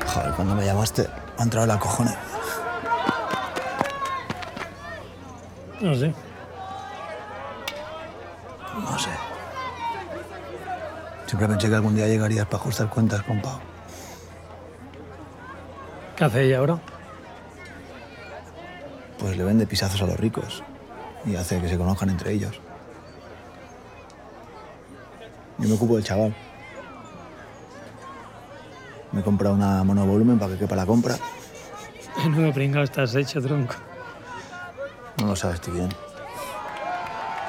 Joder, cuando me llamaste, me ha entrado la cojones. No sé. No sé. Siempre pensé que algún día llegarías para ajustar cuentas con Pau. ¿Qué hace ella ahora? Pues le vende pisazos a los ricos y hace que se conozcan entre ellos. Yo me ocupo del chaval. Me he comprado una monovolumen para que quepa la compra. Menudo pringao estás hecho, tronco. No lo sabes tú bien.